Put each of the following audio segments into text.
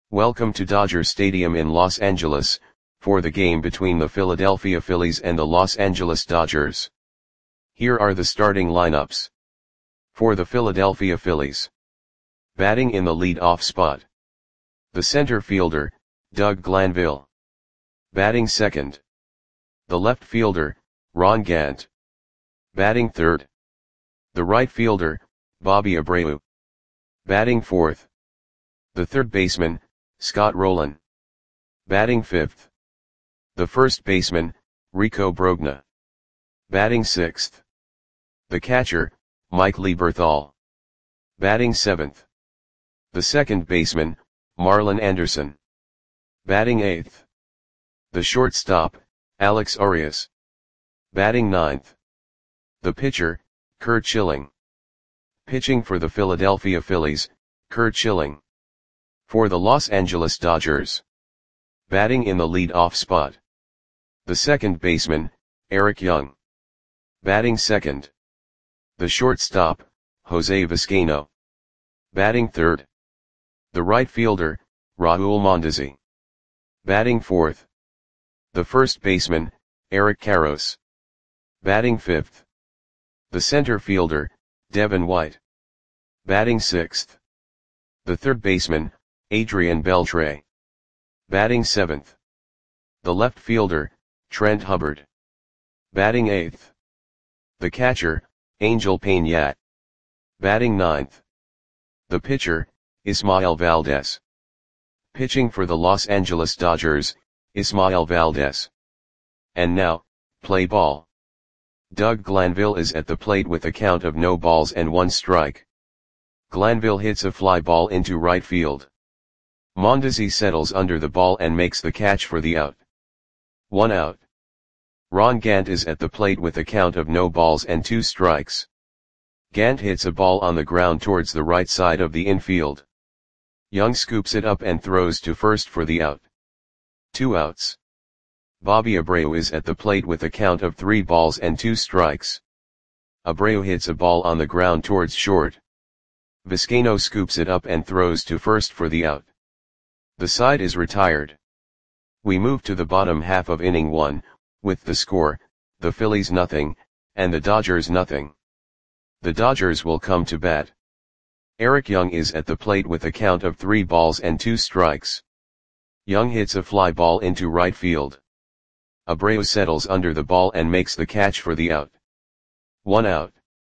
Welcome to Dodger Stadium in Los Angeles, for the game between the Philadelphia Phillies and the Los Angeles Dodgers. Here are the starting lineups. For the Philadelphia Phillies. Batting in the lead-off spot. The center fielder, Doug Glanville. Batting second. The left fielder, Ron Gant. Batting third. The right fielder, Bobby Abreu. Batting fourth. The third baseman, Scott Rolen. Batting fifth. The first baseman, Rico Brogna. Batting sixth. The catcher, Mike Lieberthal. Batting seventh. The second baseman, Marlon Anderson. Batting eighth. The shortstop, Alex Arias. Batting ninth. The pitcher, Curt Schilling. Pitching for the Philadelphia Phillies, Curt Schilling. For the Los Angeles Dodgers. Batting in the lead-off spot. The second baseman, Eric Young. Batting second. The shortstop, Jose Vizcaino. Batting third. The right fielder, Raul Mondesi. Batting fourth. The first baseman, Eric Karros. Batting fifth. The center fielder, Devin White. Batting sixth. The third baseman, Adrian Beltre. Batting seventh. The left fielder, Trent Hubbard. Batting eighth. The catcher, Angel Peñat. Batting ninth. The pitcher, Ismael Valdez. Pitching for the Los Angeles Dodgers, Ismael Valdez. And now, play ball. Doug Glanville is at the plate with a count of no balls and one strike. Glanville hits a fly ball into right field. Mondesi settles under the ball and makes the catch for the out. 1 out. Ron Gant is at the plate with a count of no balls and 2 strikes. Gant hits a ball on the ground towards the right side of the infield. Young scoops it up and throws to first for the out. 2 outs. Bobby Abreu is at the plate with a count of 3 balls and 2 strikes. Abreu hits a ball on the ground towards short. Vizcaino scoops it up and throws to first for the out. The side is retired. We move to the bottom half of inning 1, with the score, the Phillies nothing, and the Dodgers nothing. The Dodgers will come to bat. Eric Young is at the plate with a count of 3 balls and 2 strikes. Young hits a fly ball into right field. Abreu settles under the ball and makes the catch for the out. 1 out.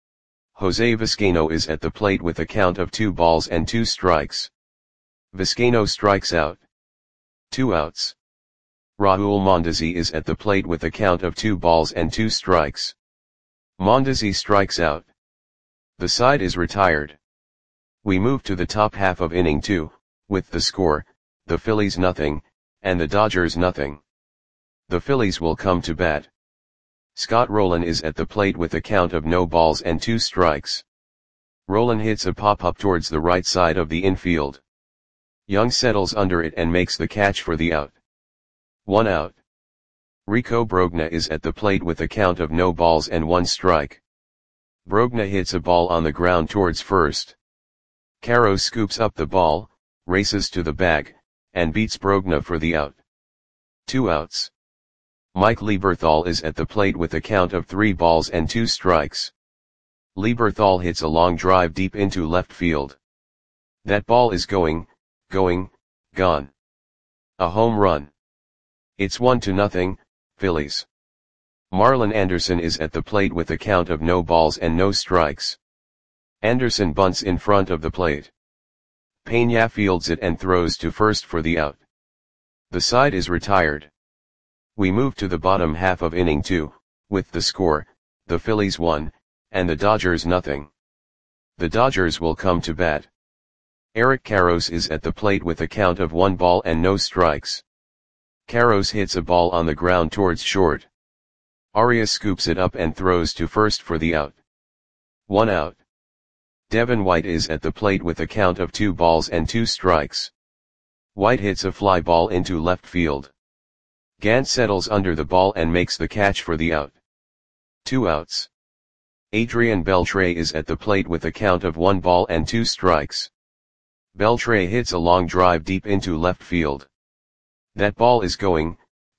Jose Vizcaino is at the plate with a count of 2 balls and 2 strikes. Vizcaino strikes out. 2 outs. Raul Mondesi is at the plate with a count of 2 balls and 2 strikes. Mondesi strikes out. The side is retired. We move to the top half of inning 2, with the score, the Phillies nothing, and the Dodgers nothing. The Phillies will come to bat. Scott Rolen is at the plate with a count of no balls and 2 strikes. Rolen hits a pop-up towards the right side of the infield. Young settles under it and makes the catch for the out. 1 out. Rico Brogna is at the plate with a count of no balls and 1 strike. Brogna hits a ball on the ground towards first. Karros scoops up the ball, races to the bag, and beats Brogna for the out. 2 outs. Mike Lieberthal is at the plate with a count of 3 balls and 2 strikes. Lieberthal hits a long drive deep into left field. That ball is gone. A home run. It's 1-0, Phillies. Marlon Anderson is at the plate with a count of no balls and no strikes. Anderson bunts in front of the plate. Peña fields it and throws to first for the out. The side is retired. We move to the bottom half of inning 2, with the score, the Phillies 1, and the Dodgers nothing. The Dodgers will come to bat. Eric Karros is at the plate with a count of 1 ball and no strikes. Karros hits a ball on the ground towards short. Arias scoops it up and throws to first for the out. 1 out. Devin White is at the plate with a count of 2 balls and 2 strikes. White hits a fly ball into left field. Gant settles under the ball and makes the catch for the out. 2 outs. Adrian Beltre is at the plate with a count of 1 ball and 2 strikes. Beltre hits a long drive deep into left field. That ball is going,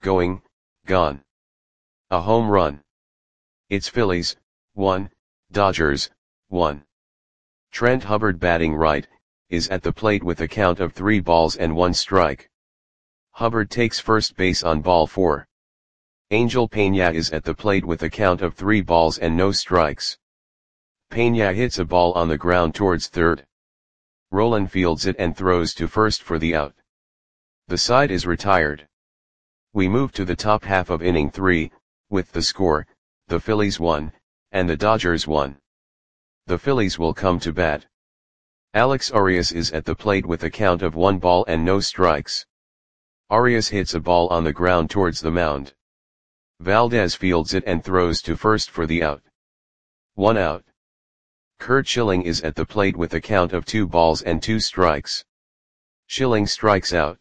gone. A home run. It's Phillies, 1, Dodgers, 1. Trent Hubbard batting right, is at the plate with a count of 3 balls and 1 strike. Hubbard takes first base on ball 4. Angel Peña is at the plate with a count of 3 balls and no strikes. Peña hits a ball on the ground towards third. Rolen fields it and throws to first for the out. The side is retired. We move to the top half of inning 3, with the score, the Phillies 1, and the Dodgers 1. The Phillies will come to bat. Alex Arias is at the plate with a count of 1 ball and no strikes. Arias hits a ball on the ground towards the mound. Valdez fields it and throws to first for the out. 1 out. Curt Schilling is at the plate with a count of 2 balls and 2 strikes. Schilling strikes out.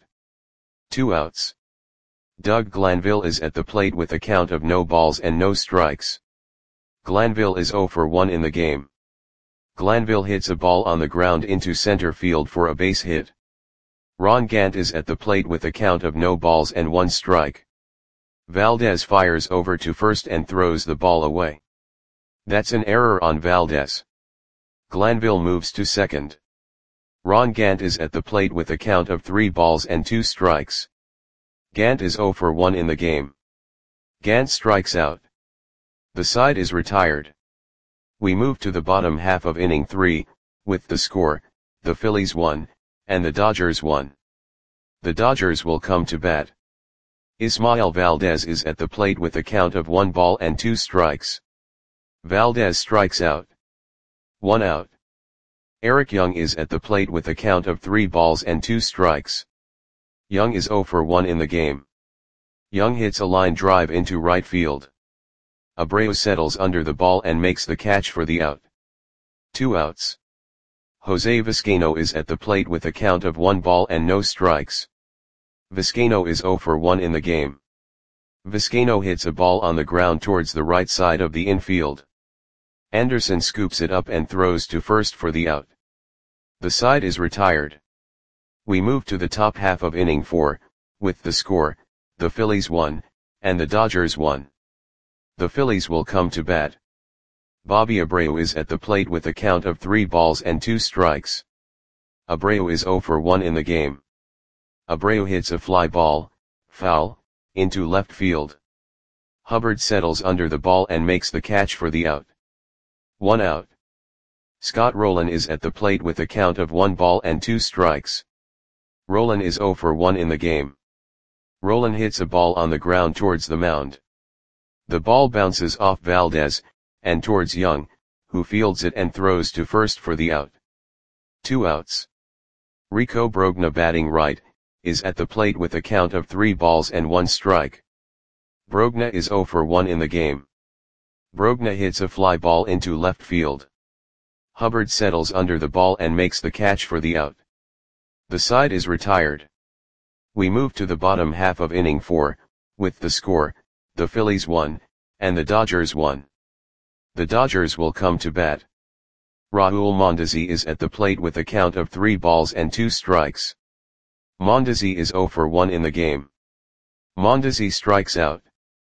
2 outs. Doug Glanville is at the plate with a count of no balls and no strikes. Glanville is 0 for 1 in the game. Glanville hits a ball on the ground into center field for a base hit. Ron Gant is at the plate with a count of no balls and 1 strike. Valdez fires over to first and throws the ball away. That's an error on Valdez. Glanville moves to second. Ron Gant is at the plate with a count of 3 balls and 2 strikes. Gant is 0 for 1 in the game. Gant strikes out. The side is retired. We move to the bottom half of inning 3, with the score, the Phillies 1, and the Dodgers 1. The Dodgers will come to bat. Ismael Valdez is at the plate with a count of 1 ball and 2 strikes. Valdez strikes out. 1 out. Eric Young is at the plate with a count of 3 balls and 2 strikes. Young is 0 for 1 in the game. Young hits a line drive into right field. Abreu settles under the ball and makes the catch for the out. 2 outs. Jose Vizcaino is at the plate with a count of 1 ball and no strikes. Vizcaino is 0 for 1 in the game. Vizcaino hits a ball on the ground towards the right side of the infield. Anderson scoops it up and throws to first for the out. The side is retired. We move to the top half of inning 4, with the score, the Phillies 1, and the Dodgers 1. The Phillies will come to bat. Bobby Abreu is at the plate with a count of 3 balls and 2 strikes. Abreu is 0 for 1 in the game. Abreu hits a fly ball, foul, into left field. Hubbard settles under the ball and makes the catch for the out. 1 out. Scott Rolen is at the plate with a count of 1 ball and 2 strikes. Rolen is 0 for 1 in the game. Rolen hits a ball on the ground towards the mound. The ball bounces off Valdez, and towards Young, who fields it and throws to first for the out. 2 outs. Rico Brogna batting right, is at the plate with a count of 3 balls and 1 strike. Brogna is 0 for 1 in the game. Brogna hits a fly ball into left field. Hubbard settles under the ball and makes the catch for the out. The side is retired. We move to the bottom half of inning 4, with the score, the Phillies 1, and the Dodgers 1. The Dodgers will come to bat. Raul Mondesi is at the plate with a count of 3 balls and 2 strikes. Mondesi is 0 for 1 in the game. Mondesi strikes out.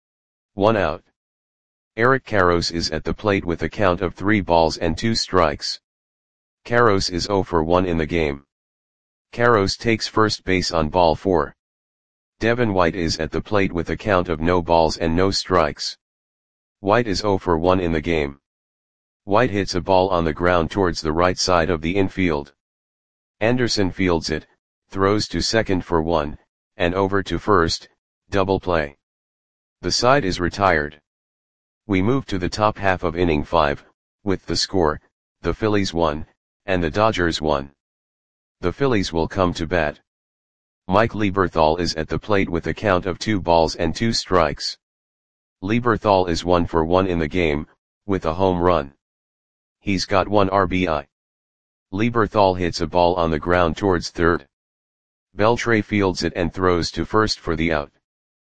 1 out. Eric Karros is at the plate with a count of 3 balls and 2 strikes. Karros is 0 for 1 in the game. Karros takes first base on ball 4. Devin White is at the plate with a count of no balls and no strikes. White is 0 for 1 in the game. White hits a ball on the ground towards the right side of the infield. Anderson fields it, throws to second for 1, and over to first, double play. The side is retired. We move to the top half of inning 5, with the score, the Phillies 1, and the Dodgers 1. The Phillies will come to bat. Mike Lieberthal is at the plate with a count of 2 balls and 2 strikes. Lieberthal is 1 for 1 in the game, with a home run. He's got 1 RBI. Lieberthal hits a ball on the ground towards third. Beltre fields it and throws to first for the out.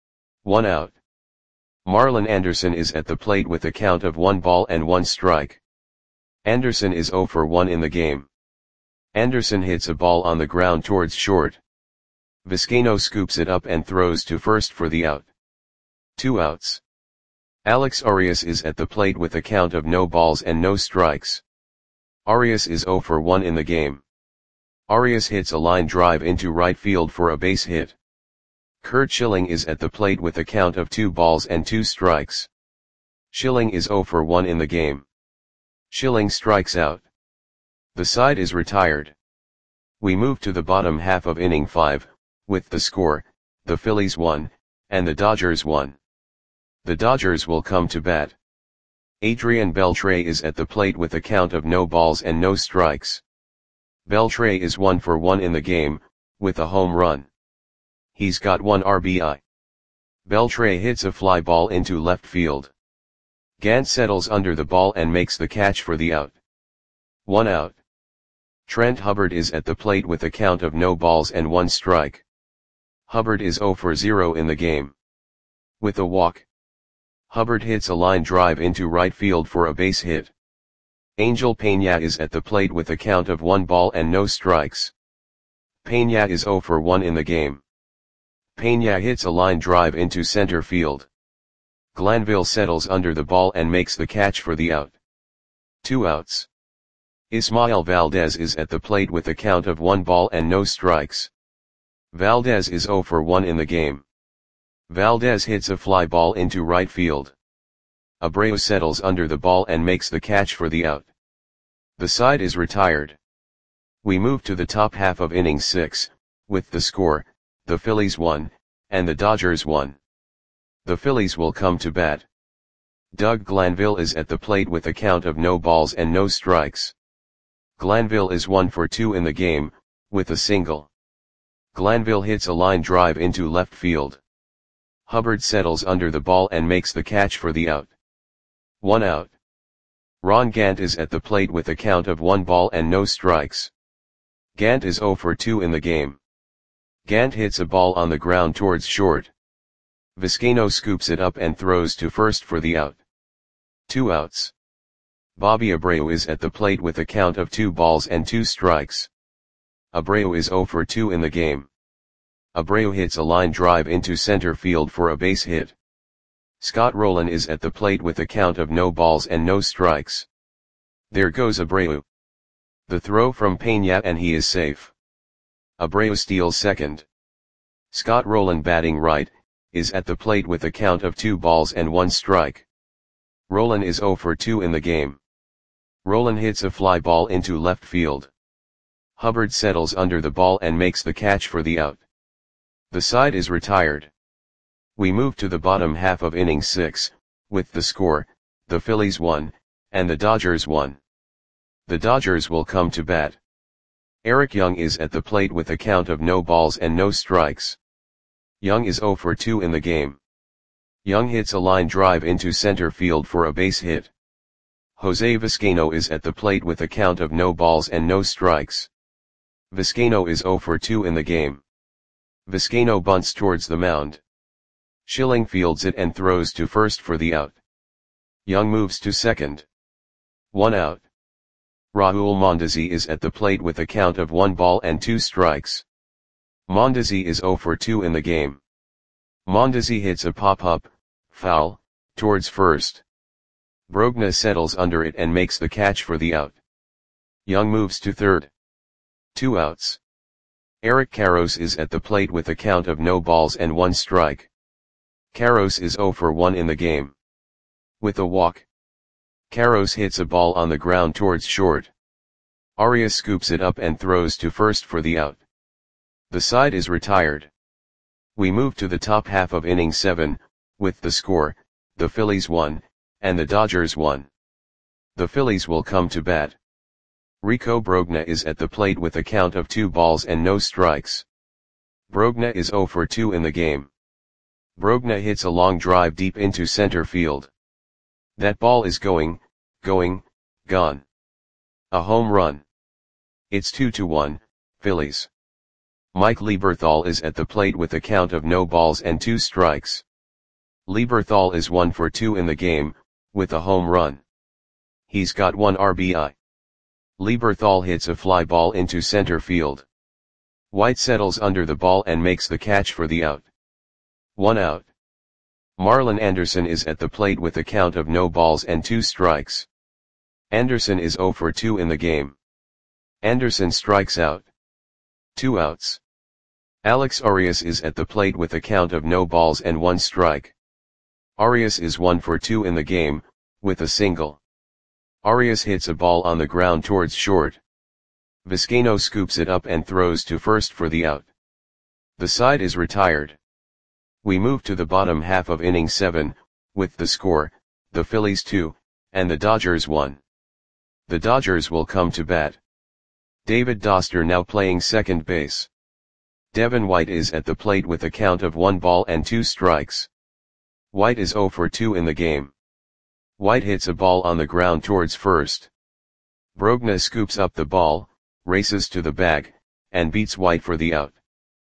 1 out. Marlon Anderson is at the plate with a count of 1 ball and 1 strike. Anderson is 0 for 1 in the game. Anderson hits a ball on the ground towards short. Vizcaino scoops it up and throws to first for the out. 2 outs. Alex Arias is at the plate with a count of no balls and no strikes. Arias is 0 for 1 in the game. Arias hits a line drive into right field for a base hit. Curt Schilling is at the plate with a count of 2 balls and 2 strikes. Schilling is 0 for 1 in the game. Schilling strikes out. The side is retired. We move to the bottom half of inning 5, with the score, the Phillies 1, and the Dodgers 1. The Dodgers will come to bat. Adrian Beltre is at the plate with a count of no balls and no strikes. Beltre is 1 for 1 in the game, with a home run. He's got 1 RBI. Beltre hits a fly ball into left field. Gant settles under the ball and makes the catch for the out. 1 out. Trent Hubbard is at the plate with a count of no balls and 1 strike. Hubbard is 0 for 0 in the game. With a walk, Hubbard hits a line drive into right field for a base hit. Angel Peña is at the plate with a count of 1 ball and no strikes. Peña is 0 for 1 in the game. Peña hits a line drive into center field. Glanville settles under the ball and makes the catch for the out. 2 outs. Ismael Valdez is at the plate with a count of 1 ball and no strikes. Valdez is 0 for 1 in the game. Valdez hits a fly ball into right field. Abreu settles under the ball and makes the catch for the out. The side is retired. We move to the top half of inning 6, with the score, the Phillies 1, and the Dodgers 1. The Phillies will come to bat. Doug Glanville is at the plate with a count of no balls and no strikes. Glanville is 1 for 2 in the game, with a single. Glanville hits a line drive into left field. Hubbard settles under the ball and makes the catch for the out. 1 out. Ron Gant is at the plate with a count of 1 ball and no strikes. Gant is 0 for 2 in the game. Gant hits a ball on the ground towards short. Vizcaino scoops it up and throws to first for the out. 2 outs. Bobby Abreu is at the plate with a count of 2 balls and 2 strikes. Abreu is 0 for 2 in the game. Abreu hits a line drive into center field for a base hit. Scott Rolen is at the plate with a count of no balls and no strikes. There goes Abreu. The throw from Peña and he is safe. Abreu steals second. Scott Rolen, batting right, is at the plate with a count of 2 balls and 1 strike. Rolen is 0 for 2 in the game. Rolen hits a fly ball into left field. Hubbard settles under the ball and makes the catch for the out. The side is retired. We move to the bottom half of inning 6, with the score, the Phillies 1, and the Dodgers 1. The Dodgers will come to bat. Eric Young is at the plate with a count of no balls and no strikes. Young is 0 for 2 in the game. Young hits a line drive into center field for a base hit. Jose Vizcaino is at the plate with a count of no balls and no strikes. Vizcaino is 0 for 2 in the game. Vizcaino bunts towards the mound. Schilling fields it and throws to first for the out. Young moves to second. 1 out. Raul Mondesi is at the plate with a count of 1 ball and 2 strikes. Mondesi is 0 for 2 in the game. Mondesi hits a pop-up, foul, towards first. Brogna settles under it and makes the catch for the out. Young moves to third. 2 outs. Eric Karros is at the plate with a count of no balls and 1 strike. Karros is 0 for 1 in the game. With a walk, Karros hits a ball on the ground towards short. Arias scoops it up and throws to first for the out. The side is retired. We move to the top half of inning 7, with the score, the Phillies 1, and the Dodgers 1. The Phillies will come to bat. Rico Brogna is at the plate with a count of 2 balls and no strikes. Brogna is 0 for 2 in the game. Brogna hits a long drive deep into center field. That ball is gone. A home run. It's 2-1, Phillies. Mike Lieberthal is at the plate with a count of no balls and 2 strikes. Lieberthal is 1 for 2 in the game, with a home run. He's got 1 RBI. Lieberthal hits a fly ball into center field. White settles under the ball and makes the catch for the out. 1 out. Marlon Anderson is at the plate with a count of no balls and 2 strikes. Anderson is 0 for 2 in the game. Anderson strikes out. 2 outs. Alex Arias is at the plate with a count of no balls and 1 strike. Arias is 1 for 2 in the game, with a single. Arias hits a ball on the ground towards short. Vizcaino scoops it up and throws to first for the out. The side is retired. We move to the bottom half of inning 7, with the score, the Phillies 2, and the Dodgers 1. The Dodgers will come to bat. David Doster now playing second base. Devin White is at the plate with a count of 1 ball and 2 strikes. White is 0 for 2 in the game. White hits a ball on the ground towards first. Brogna scoops up the ball, races to the bag, and beats White for the out.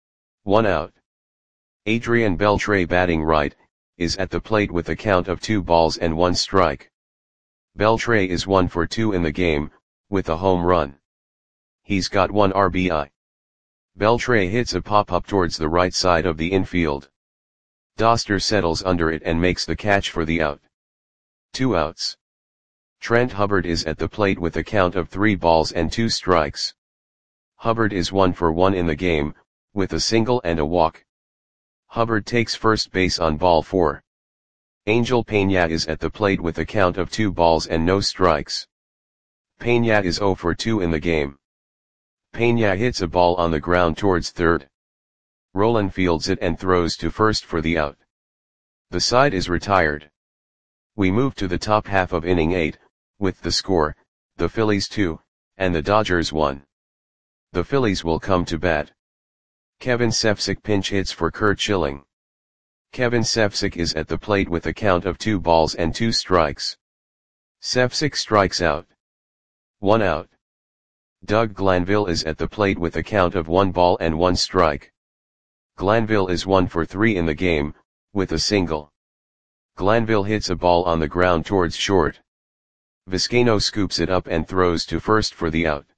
1 out. Adrian Beltre batting right, is at the plate with a count of 2 balls and 1 strike. Beltre is 1 for 2 in the game, with a home run. He's got 1 RBI. Beltre hits a pop-up towards the right side of the infield. Doster settles under it and makes the catch for the out. 2 outs. Trent Hubbard is at the plate with a count of 3 balls and 2 strikes. Hubbard is 1 for 1 in the game, with a single and a walk. Hubbard takes first base on ball 4. Angel Peña is at the plate with a count of 2 balls and no strikes. Peña is 0 for 2 in the game. Peña hits a ball on the ground towards third. Rolen fields it and throws to first for the out. The side is retired. We move to the top half of inning 8, with the score, the Phillies 2, and the Dodgers 1. The Phillies will come to bat. Kevin Cefcik pinch hits for Curt Schilling. Kevin Cefcik is at the plate with a count of 2 balls and 2 strikes. Cefcik strikes out. 1 out. Doug Glanville is at the plate with a count of 1 ball and 1 strike. Glanville is 1 for 3 in the game, with a single. Glanville hits a ball on the ground towards short. Vizcaino scoops it up and throws to first for the out.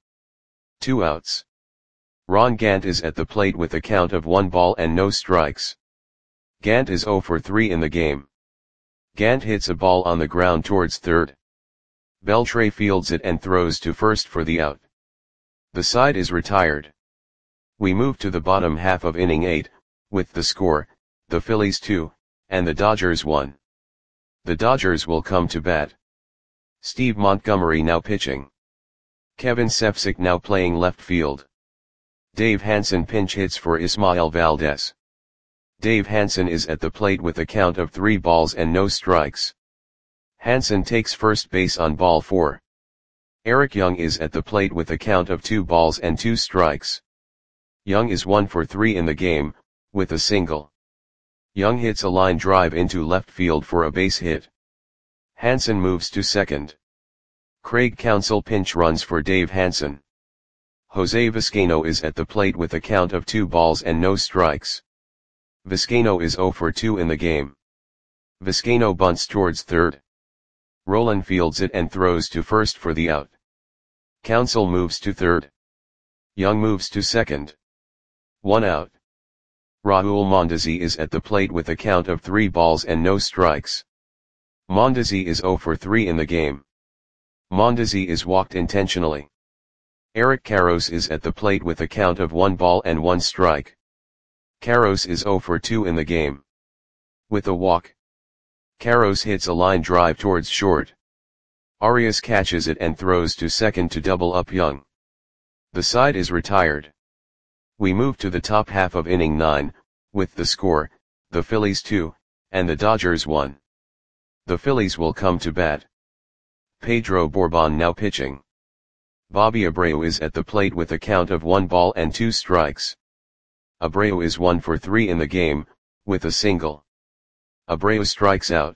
2 outs. Ron Gant is at the plate with a count of 1 ball and no strikes. Gant is 0 for 3 in the game. Gant hits a ball on the ground towards third. Beltre fields it and throws to first for the out. The side is retired. We move to the bottom half of inning 8, with the score, the Phillies 2, and the Dodgers 1. The Dodgers will come to bat. Steve Montgomery now pitching. Kevin Cefcik now playing left field. Dave Hansen pinch hits for Ismael Valdez. Dave Hansen is at the plate with a count of 3 balls and no strikes. Hansen takes first base on ball 4. Eric Young is at the plate with a count of 2 balls and 2 strikes. Young is 1 for 3 in the game, with a single. Young hits a line drive into left field for a base hit. Hansen moves to second. Craig Counsell pinch runs for Dave Hansen. Jose Vizcaino is at the plate with a count of 2 balls and no strikes. Vizcaino is 0 for 2 in the game. Vizcaino bunts towards third. Rolen fields it and throws to first for the out. Counsell moves to third. Young moves to second. 1 out. Raul Mondesi is at the plate with a count of 3 balls and no strikes. Mondesi is 0 for 3 in the game. Mondesi is walked intentionally. Eric Karros is at the plate with a count of 1 ball and 1 strike. Karros is 0 for 2 in the game. With a walk. Karros hits a line drive towards short. Arias catches it and throws to second to double up Young. The side is retired. We move to the top half of inning 9, with the score, the Phillies 2, and the Dodgers 1. The Phillies will come to bat. Pedro Borbon now pitching. Bobby Abreu is at the plate with a count of 1 ball and 2 strikes. Abreu is 1 for 3 in the game, with a single. Abreu strikes out.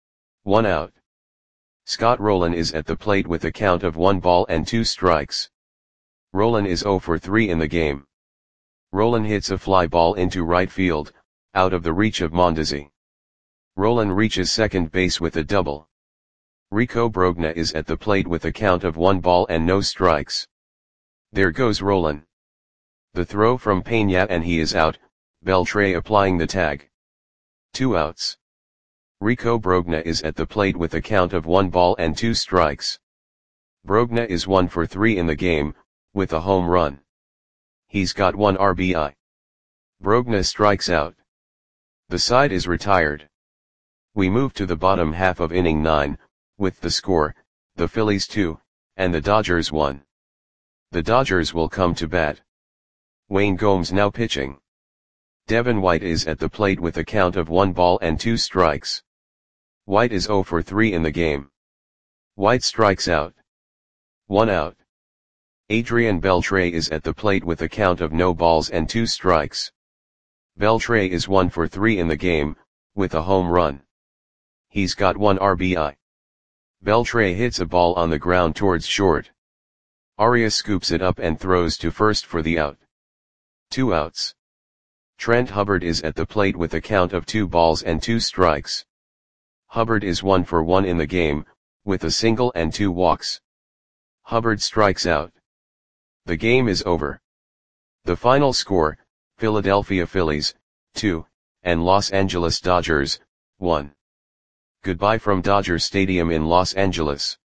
1 out. Scott Rolen is at the plate with a count of 1 ball and 2 strikes. Rolen is 0 for 3 in the game. Rolen hits a fly ball into right field, out of the reach of Mondesi. Rolen reaches second base with a double. Rico Brogna is at the plate with a count of 1 ball and no strikes. There goes Roland. The throw from Peña and he is out, Beltre applying the tag. 2 outs. Rico Brogna is at the plate with a count of 1 ball and 2 strikes. Brogna is 1 for 3 in the game, with a home run. He's got 1 RBI. Brogna strikes out. The side is retired. We move to the bottom half of inning 9, with the score, the Phillies 2, and the Dodgers 1. The Dodgers will come to bat. Wayne Gomes now pitching. Devin White is at the plate with a count of 1 ball and 2 strikes. White is 0 for 3 in the game. White strikes out. 1 out. Adrian Beltre is at the plate with a count of no balls and 2 strikes. Beltre is 1 for 3 in the game, with a home run. He's got 1 RBI. Beltre hits a ball on the ground towards short. Arias scoops it up and throws to first for the out. 2 outs. Trent Hubbard is at the plate with a count of 2 balls and 2 strikes. Hubbard is 1 for 1 in the game, with a single and 2 walks. Hubbard strikes out. The game is over. The final score, Philadelphia Phillies, 2, and Los Angeles Dodgers, 1. Goodbye from Dodger Stadium in Los Angeles.